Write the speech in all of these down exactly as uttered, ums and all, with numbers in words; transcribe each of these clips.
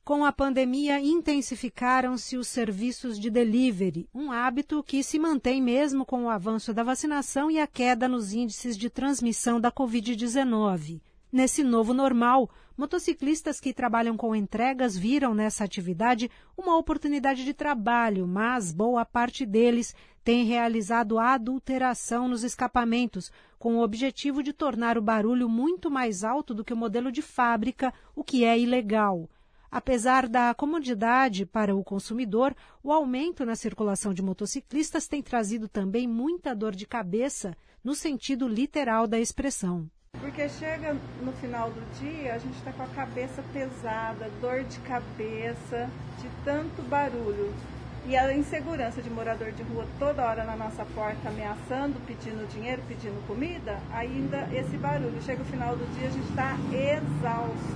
Com a pandemia, intensificaram-se os serviços de delivery, um hábito que se mantém mesmo com o avanço da vacinação e a queda nos índices de transmissão da covid dezenove. Nesse novo normal, motociclistas que trabalham com entregas viram nessa atividade uma oportunidade de trabalho, mas boa parte deles tem realizado adulteração nos escapamentos, com o objetivo de tornar o barulho muito mais alto do que o modelo de fábrica, o que é ilegal. Apesar da comodidade para o consumidor, o aumento na circulação de motociclistas tem trazido também muita dor de cabeça, no sentido literal da expressão. Porque chega no final do dia, a gente está com a cabeça pesada, dor de cabeça, de tanto barulho. E a insegurança de morador de rua toda hora na nossa porta, ameaçando, pedindo dinheiro, pedindo comida, ainda esse barulho. Chega o final do dia, a gente está exausto.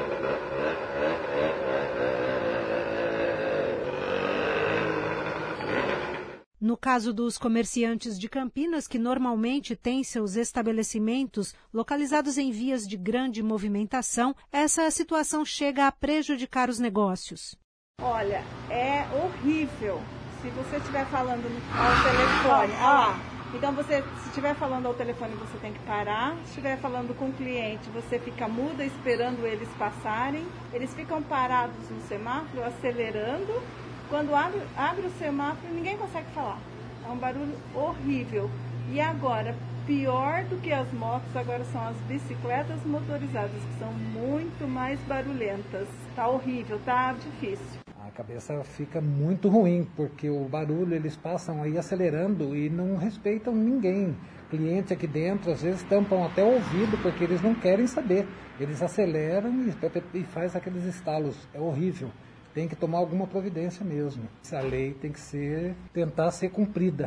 No caso dos comerciantes de Campinas, que normalmente têm seus estabelecimentos localizados em vias de grande movimentação, essa situação chega a prejudicar os negócios. Olha, é horrível. Se você estiver falando ao telefone, ah, então você, se estiver falando ao telefone, você tem que parar. Se estiver falando com o cliente, você fica muda esperando eles passarem. Eles ficam parados no semáforo, acelerando. Quando abre, abre o semáforo, ninguém consegue falar. É um barulho horrível. E agora, pior do que as motos, agora são as bicicletas motorizadas, que são muito mais barulhentas. Tá horrível, tá difícil. A cabeça fica muito ruim, porque o barulho, eles passam aí acelerando e não respeitam ninguém. Cliente aqui dentro, às vezes, tampam até o ouvido, porque eles não querem saber. Eles aceleram e, e faz aqueles estalos. É horrível. Tem que tomar alguma providência mesmo. Essa lei tem que ser, tentar ser cumprida.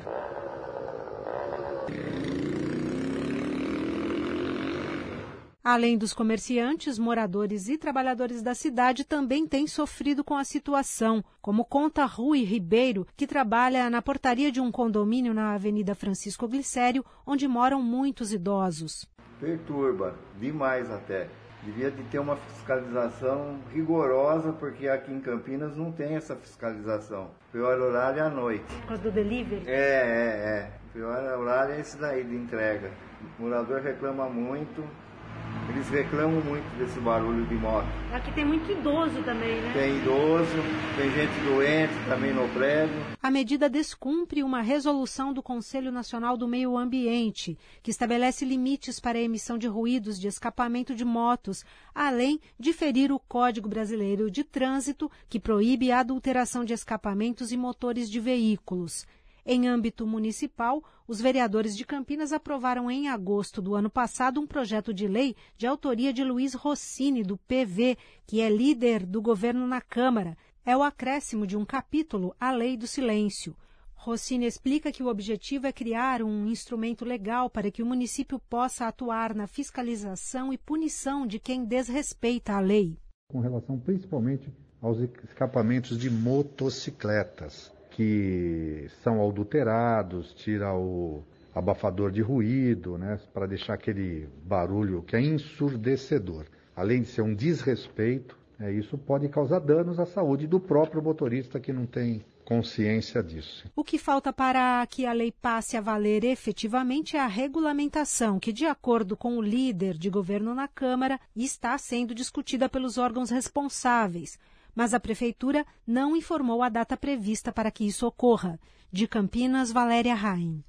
Além dos comerciantes, moradores e trabalhadores da cidade também têm sofrido com a situação, como conta Rui Ribeiro, que trabalha na portaria de um condomínio na Avenida Francisco Glicério, onde moram muitos idosos. Perturba, demais até. Devia de ter uma fiscalização rigorosa, porque aqui em Campinas não tem essa fiscalização. O pior horário é à noite. Por causa do delivery? É, é, é. O pior horário é esse daí de entrega. O morador reclama muito. Eles reclamam muito desse barulho de moto. Aqui tem muito idoso também, né? Tem idoso, tem gente doente também no prédio. A medida descumpre uma resolução do Conselho Nacional do Meio Ambiente, que estabelece limites para a emissão de ruídos de escapamento de motos, além de ferir o Código Brasileiro de Trânsito, que proíbe a adulteração de escapamentos e motores de veículos. Em âmbito municipal, os vereadores de Campinas aprovaram em agosto do ano passado um projeto de lei de autoria de Luiz Rossini, do P V, que é líder do governo na Câmara. É o acréscimo de um capítulo à Lei do Silêncio. Rossini explica que o objetivo é criar um instrumento legal para que o município possa atuar na fiscalização e punição de quem desrespeita a lei. Com relação principalmente aos escapamentos de motocicletas, que são adulterados, tira o abafador de ruído, né, para deixar aquele barulho que é ensurdecedor. Além de ser um desrespeito, é, isso pode causar danos à saúde do próprio motorista que não tem consciência disso. O que falta para que a lei passe a valer efetivamente é a regulamentação, que, de acordo com o líder de governo na Câmara, está sendo discutida pelos órgãos responsáveis. Mas a Prefeitura não informou a data prevista para que isso ocorra. De Campinas, Valéria Rain.